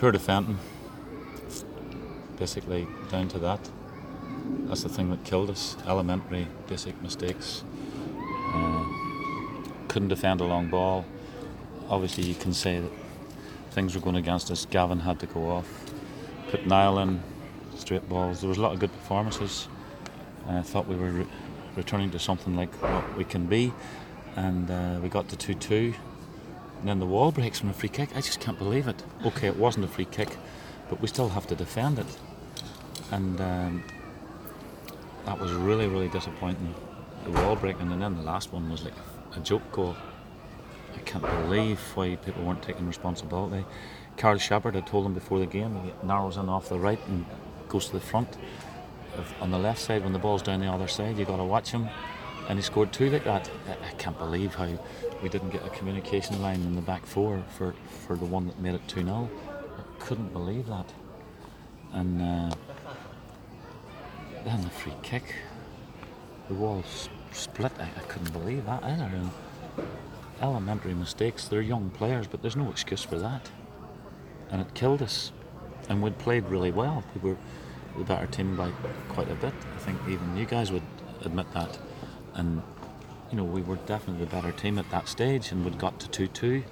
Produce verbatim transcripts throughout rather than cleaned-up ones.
Poor defending, basically down to that. That's the thing that killed us. Elementary, basic mistakes. Uh, couldn't defend a long ball. Obviously, you can say that things were going against us. Gavin had to go off. Put Niall in, straight balls. There was a lot of good performances. I thought we were re- returning to something like what we can be, and uh, we got to two two. And then the wall breaks from a free kick. I just can't believe it. Okay, it wasn't a free kick, but we still have to defend it. And um, that was really, really disappointing. The wall breaking, and then the last one was like a joke goal. I can't believe why people weren't taking responsibility. Carl Shepard had told him before the game, he narrows in off the right and goes to the front. If on the left side, when the ball's down the other side, you got to watch him. And he scored two like that. I can't believe how we didn't get a communication line in the back four for, for the one that made it two nil. I couldn't believe that. And uh, then the free kick, the wall split. I, I couldn't believe that either. And elementary mistakes. They're young players, but there's no excuse for that. And it killed us. And we'd played really well. We were the better team by quite a bit. I think even you guys would admit that. And you know, we were definitely the better team at that stage, and we'd got to two two.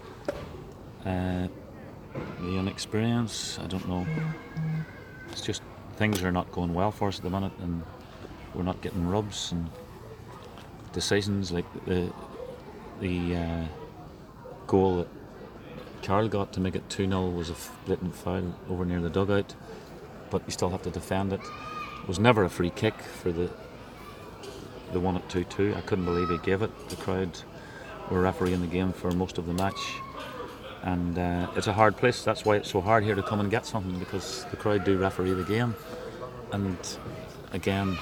Uh, the inexperience, I don't know. It's just things are not going well for us at the minute, and we're not getting rubs and decisions like the the uh, goal that Carl got to make it two nil was a blatant foul over near the dugout, but you still have to defend it. It was never a free kick for the the one at two two. I couldn't believe he gave it. The crowd were refereeing the game for most of the match, and uh, it's a hard place. That's why it's so hard here to come and get something, because the crowd do referee the game. And again,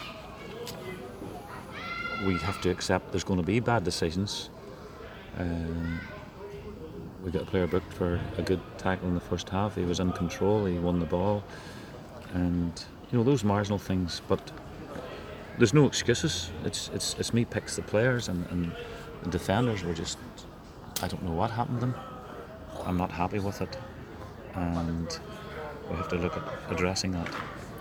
we have to accept there's going to be bad decisions. Um, we got a player booked for a good tackle in the first half. He was in control, he won the ball, and you know, those marginal things. But there's no excuses. It's it's it's me picks the players, and, and the defenders were just, I don't know what happened to them. I'm not happy with it, and we have to look at addressing that.